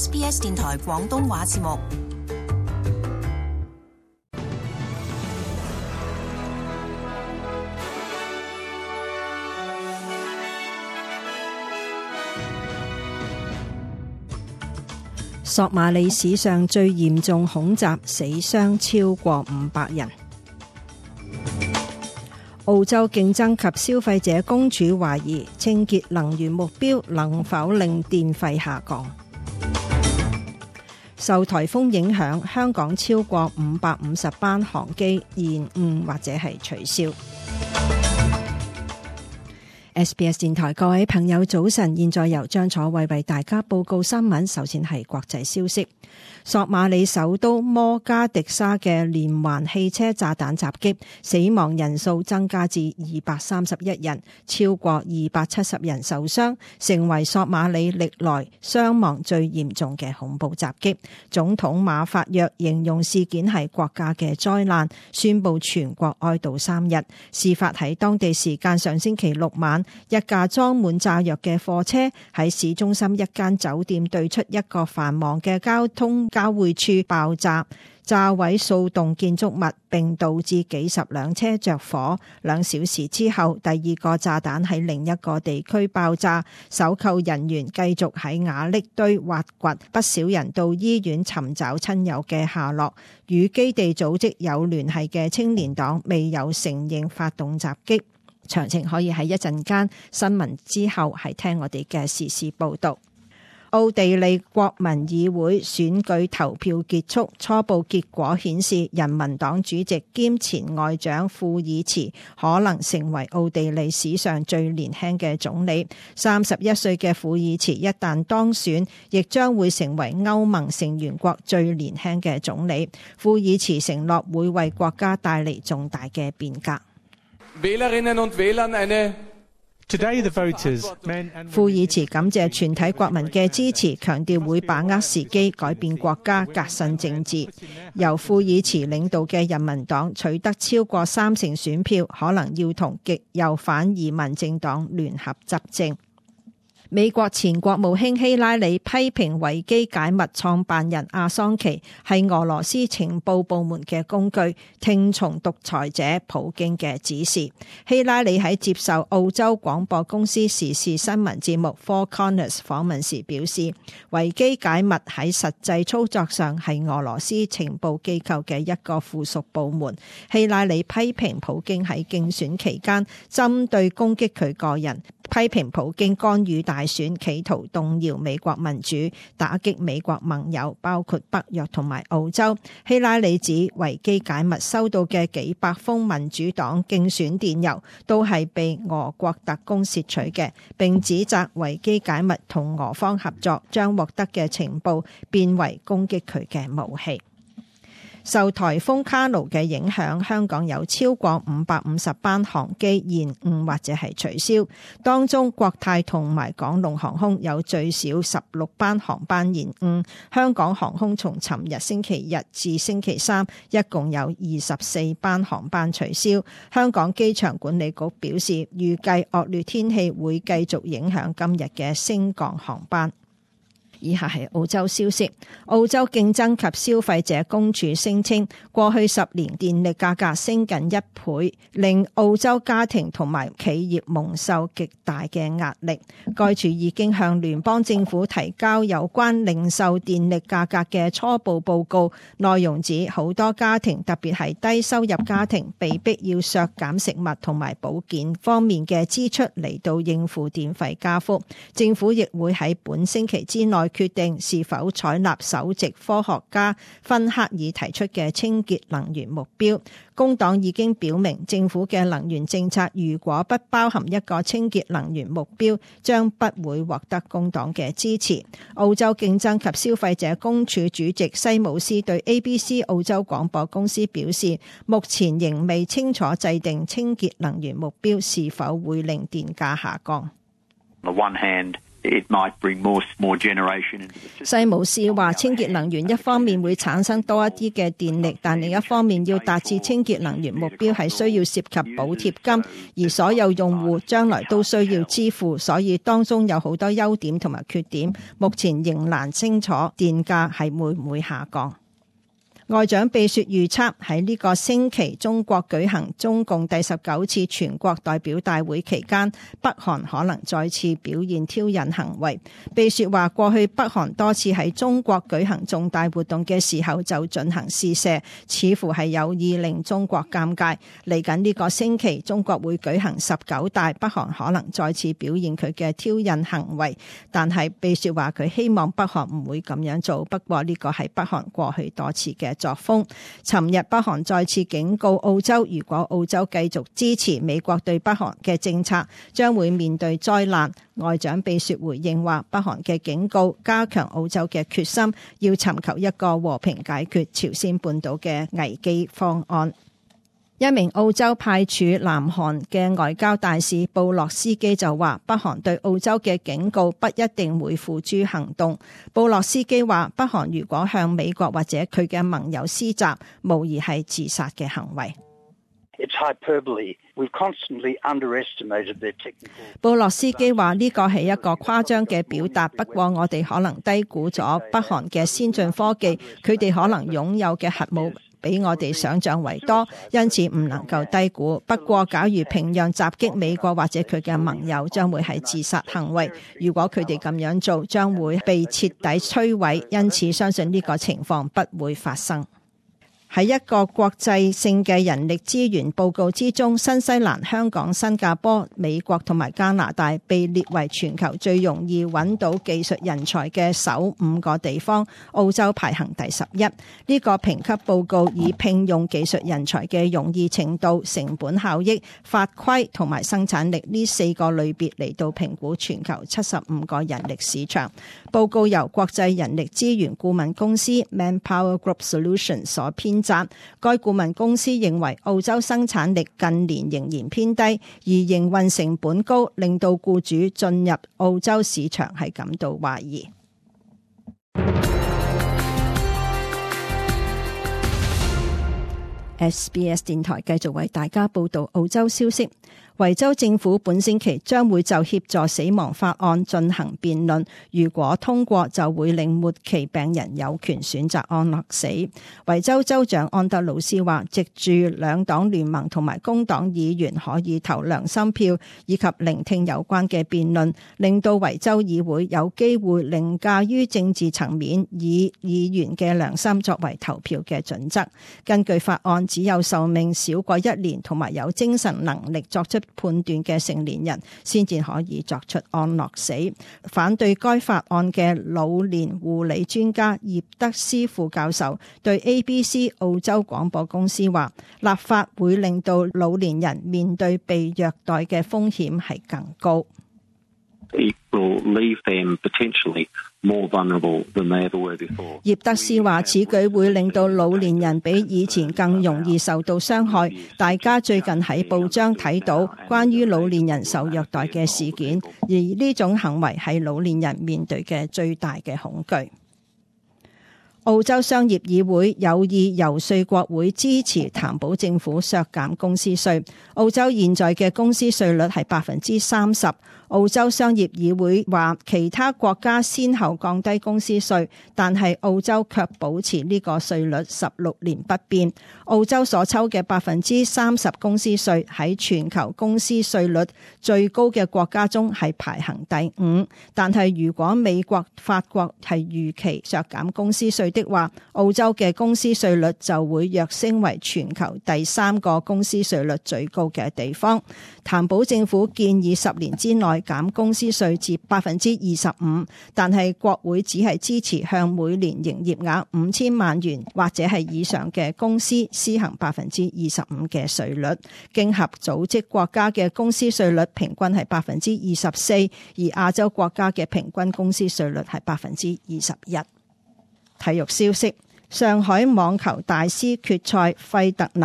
SBS 電台廣東話節目。 索馬里史上最嚴重恐襲，死傷超過500人。澳洲競爭及消費者公署懷疑清潔能源目標能否令電費下降。受颱風影響，香港超過550班航機延誤或者係取消。SBS 電台各位朋友早晨，現在由張楚慧為大家報告新聞。首先係國際消息，索馬里首都摩加迪沙嘅連環汽車炸彈襲擊，死亡人數增加至231人，超過270人受傷，成為索馬里歷來傷亡最嚴重嘅恐怖襲擊。總統馬法約形容事件係國家嘅災難，宣布全國哀悼3日。事發喺當地時間上星期六晚，一架裝滿炸藥嘅貨車喺市中心一間酒店對出一個繁忙嘅交通交匯處爆炸，炸毀數棟建築物，並導致幾十輛車着火。2小時之後，第二個炸彈喺另一個地區爆炸，搜救人員繼續喺瓦礫堆挖掘，不少人到醫院尋找親友嘅下落。與基地組織有聯繫嘅青年黨未有承認發動襲擊。詳情可以喺一陣間新聞之後係聽我哋嘅時事報道。奧地利國民議會選舉投票結束，初步結果顯示人民黨主席兼前外長庫爾茨可能成為奧地利史上最年輕嘅總理。31歲嘅庫爾茨一旦當選，亦將會成為歐盟成員國最年輕嘅總理。庫爾茨承諾會為國家帶嚟重大嘅變革。庫爾茨感謝全體國民嘅支持，強調會把握時機改變國家，革新政治。由庫爾茨領導嘅人民黨取得超過3成選票，可能要同極右反移民政黨聯合執政。美國前國務卿希拉里批評維基解密創辦人阿桑奇係俄羅斯情報部門嘅工具，聽從獨裁者普京嘅指示。希拉里喺接受澳洲廣播公司時事新聞節目 Four Corners 訪問時表示，維基解密喺實際操作上係俄羅斯情報機構嘅一個附屬部門。希拉里批評普京喺競選期間針對攻擊佢個人，批評普京干預大選，企圖動搖美國民主，打擊美國盟友，包括北約同埋澳洲。希拉里指維基解密收到嘅幾百封民主黨競選電郵都係被俄國特工竊取嘅，並指責維基解密同俄方合作，將獲得嘅情報變為攻擊佢嘅武器。受颱風卡努嘅影響，香港有超過550班航機延誤或者係取消，當中國泰同埋港龍航空有最少16班航班延誤。香港航空從尋日星期日至星期三一共有24班航班取消。香港機場管理局表示，預計惡劣天氣會繼續影響今日嘅升降航班。以下係澳洲消息，澳洲競爭及消費者公署聲稱，過去10年電力價格升近1倍，令澳洲家庭同埋企業蒙受極大嘅壓力。該署已經向聯邦政府提交有關零售電力價格嘅初步報告，內容指好多家庭，特別係低收入家庭，被迫要削減食物同埋保健方面嘅支出嚟到應付電費加幅。政府亦會喺本星期之內決定是否採納首席科學家芬克爾提出嘅清潔能源目標。工黨已經表明，政府嘅能源政策如果不包含一個清潔能源目標，將不會獲得工黨嘅支持。澳洲競爭及消費者公署主席西姆斯對 ABC 澳洲廣播公司表示，目前仍未清楚制定清潔能源目標是否會令電價下降。 On the one hand, 西姆斯話，清潔能源一方面會產生多一啲嘅電力，但另一方面要達至清潔能源目標係需要涉及補貼金，而所有用戶將來都需要支付，所以當中有好多優點同埋缺點，目前仍難清楚電價係會唔會下降。外長秘書預測喺呢個星期中國舉行中共第19次全國代表大會期間，北韓可能再次表現挑釁行為。秘書話，過去北韓多次喺中國舉行重大活動嘅時候就進行試射，似乎係有意令中國尷尬。嚟緊呢個星期中國會舉行19大，北韓可能再次表現佢嘅挑釁行為，但係秘書話佢希望北韓唔會咁樣做，不過呢個係北韓過去多次嘅作風。尋日北韓再次警告澳洲，如果澳洲繼續支持美國對北韓嘅政策，將會面對災難。外長秘書回應話，北韓嘅警告加強澳洲嘅決心，要尋求一個和平解決朝鮮半島嘅危機方案。一名澳洲派駐南韓嘅外交大使布洛斯基就話，北韓對澳洲嘅警告不一定會付諸行動。布洛斯基話，北韓如果向美國或者佢嘅盟友施襲，無疑係自殺嘅行為。布洛斯基話，呢個係一個誇張嘅表達，不過我哋可能低估咗北韓嘅先進科技，佢哋可能擁有嘅核武比我哋想象為多，因此唔能夠低估。不過假如平壤襲擊美國或者佢嘅盟友，將會係自殺行為。如果佢哋咁樣做，將會被徹底摧毀，因此相信呢個情況不會發生。喺一個國際性嘅人力資源報告之中，新西蘭、香港、新加坡、美國同埋加拿大被列為全球最容易揾到技術人才嘅首5個地方，澳洲排行第11。呢個評級報告以聘用技術人才嘅容易程度、成本效益、法規同埋生產力呢4個類別嚟到評估全球75個人力市場。報告由國際人力資源顧問公司 Manpower Group Solutions 所編撰。該顧問公司認為澳洲生產力近年仍然偏低，而營運成本高，令到僱主進入澳洲市場係感到懷疑。SBS 電台繼續為大家報道澳洲消息。維州政府本星期將會就協助死亡法案進行辯論，如果通過就會令末期病人有權選擇安樂死。維州州長安德魯斯話，藉住兩黨聯盟同埋工黨議員可以投良心票，以及聆聽有關嘅辯論，令到維州議會有機會凌駕於政治層面，以議員嘅良心作為投票嘅準則。根據法案，只有壽命少過1年同埋有精神能力作出判斷嘅成年人先至可以作出安樂死。反對該法案嘅老年護理專家葉德斯副教授對 ABC 澳洲廣播公司話，立法會令到老年人面對被虐待嘅風險係更高。葉德斯話，此舉會令到老年人比以前更容易受到傷害。大家最近喺報章睇到關於老年人受虐待嘅事件，而呢種行為係老年人面對嘅最大嘅恐懼。澳洲商業議會有意游說國會支持擔保政府削減公司稅。澳洲現在嘅公司稅率係30%。澳洲商業議會話，其他國家先後降低公司稅，但係澳洲卻保持呢個稅率16年不變。澳洲所抽嘅30%公司稅喺全球公司稅率最高嘅國家中係排行第5。但係如果美國、法國係預期削減公司稅的話，澳洲嘅公司稅率就會躍升為全球第3個公司稅率最高嘅地方。擔保政府建議10年之內減公司稅至25%，但係國會只係支持向每年營業額5000萬元或者係以上嘅公司施行25%嘅稅率。經合組織國家嘅公司稅率平均係24%，而亞洲國家嘅平均公司稅率係21%。體育消息：上海網球大師決賽，費特拿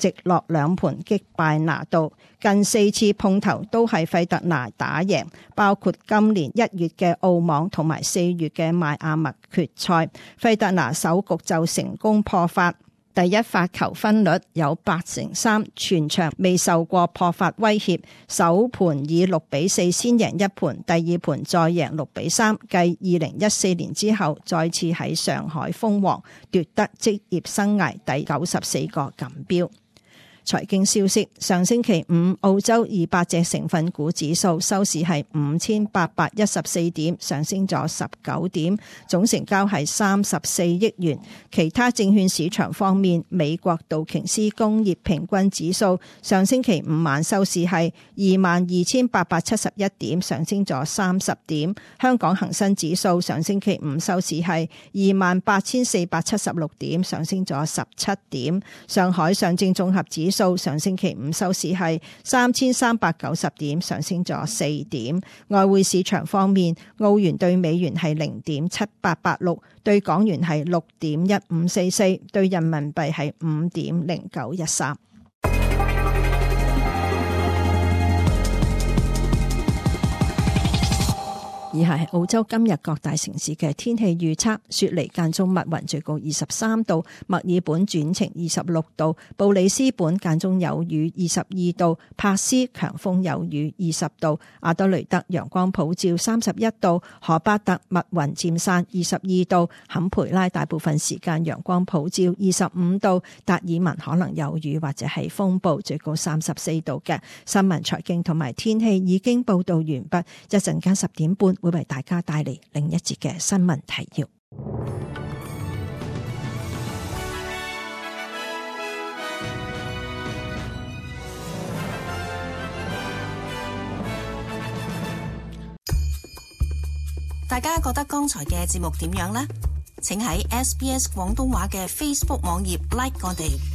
直落兩盤擊敗拿度，近4次碰頭都係費特拿打贏，包括今年1月嘅澳網同埋4月嘅邁阿密決賽。費特拿首局就成功破發，第一發球分率有83%，全場未受過破發威脅。首盤以6-4先贏一盤，第二盤再贏6-3，繼2014年之後再次喺上海封王，奪得職業生涯第94個錦標。財經消息，上星期五澳洲200隻成分股指數收市係5814點，上升咗19點，總成交係34億元。其他證券市場方面，美國道瓊斯工業平均指數上星期五晚收市係22,871點，上升咗30點。香港恒生指數上星期五收市係28,476點，上升咗17點。上海上證綜合指數上星期五收市係3390點，上升咗4點。外匯市場方面，澳元對美元係0.7886，對港元係6.1544，對人民幣係5.0913。以下係澳洲今日各大城市嘅天氣預測：雪梨間中密雲，最高23度；墨爾本轉晴26度；布里斯本間中有雨22度；珀斯強風有雨20度；阿德雷德陽光普照31度；荷巴特密雲漸散22度；坎培拉大部分時間陽光普照25度；達爾文可能有雨或者係風暴，最高34度嘅。新聞財經同埋天氣已經報道完畢，一陣間10點半會為大家帶嚟另一節嘅新聞提要。 大家覺得剛才嘅節目點樣呢？請喺SBS 廣東話嘅 Facebook 網頁 like 我哋。